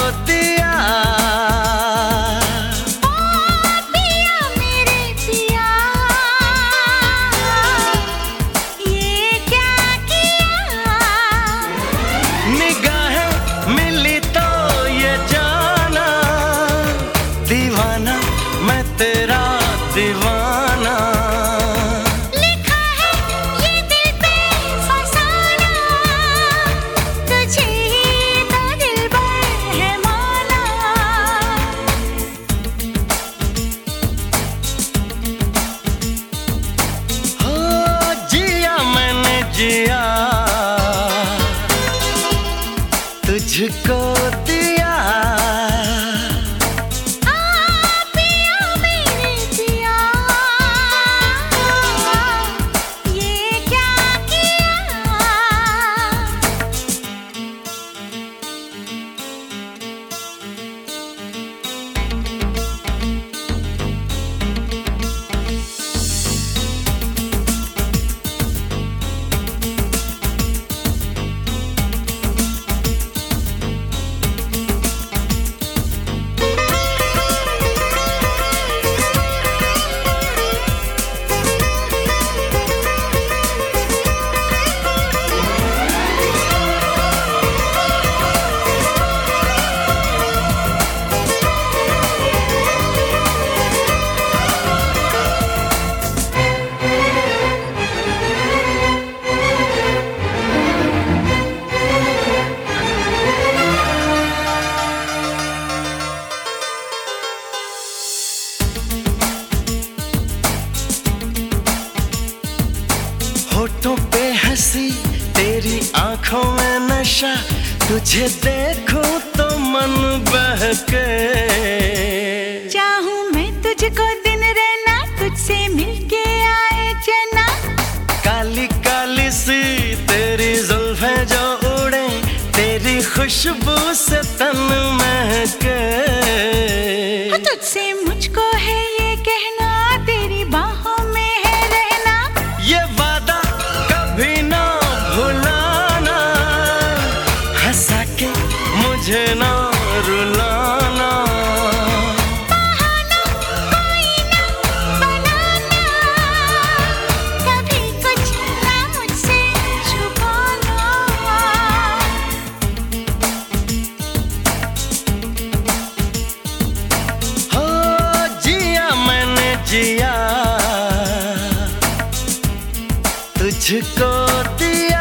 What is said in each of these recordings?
दिया। दीवाना मैं तेरा दीवाना, लिखा है ये दिल पे फसाना, तुझे ही तो दिलबर है माना। हो जिया मैंने जिया, तुझको दिया। होठों पे हंसी तेरी आंखों में नशा, तुझे देखूं तो मन बहके। चाहूं मैं तुझको दिन रहना, तुझसे मिलके आए जना। काली काली सी तेरी जुल्फें जो उड़े, तेरी खुशबू से तन महके। तुझसे मुझको है ये कहना, तेरी बाहों में है रहना। ये वादा कभी ना भुलाना, हंसा के मुझे ना रुलाना। बहाना कोई ना बनाना, कभी कुछ ना मुझसे छुपाना। हो जिया मैंने जिया, तुझको दिया।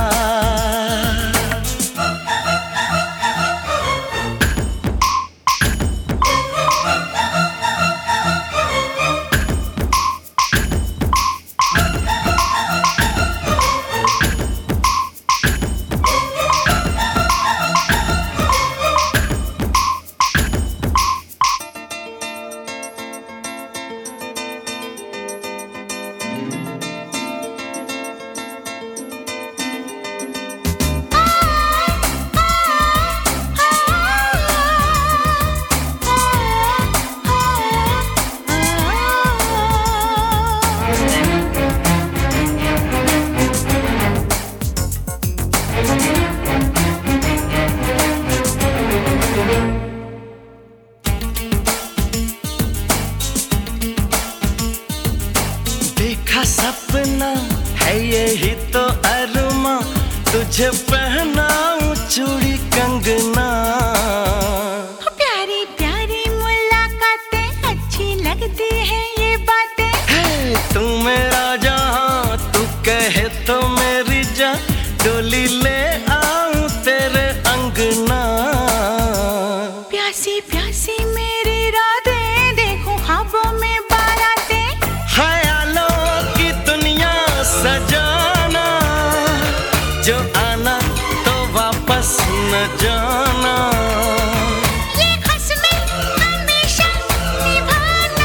देखा सपना है यही तो अरमा, तुझे पहनाऊं चूड़ी कंगना। प्यारी प्यारी मुलाकातें अच्छी लगती है ये बातें। है तू मेरा जहां, तू कहे तो मेरी जान, डोली ले आऊं तेरे अंगना। प्यासी प्यासी मेरी रातें, देखूं ख्वाबों में बारातें। ख्यालों की दुनिया सजाना, जो आना तो वापस न जाना। ये ख़स्में हमेशा निभाना,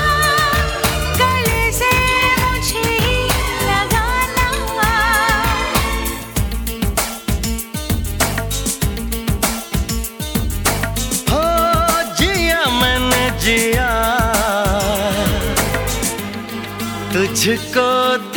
गले से मुझे ही लगाना। हो जिया मैंने जिया, तुझको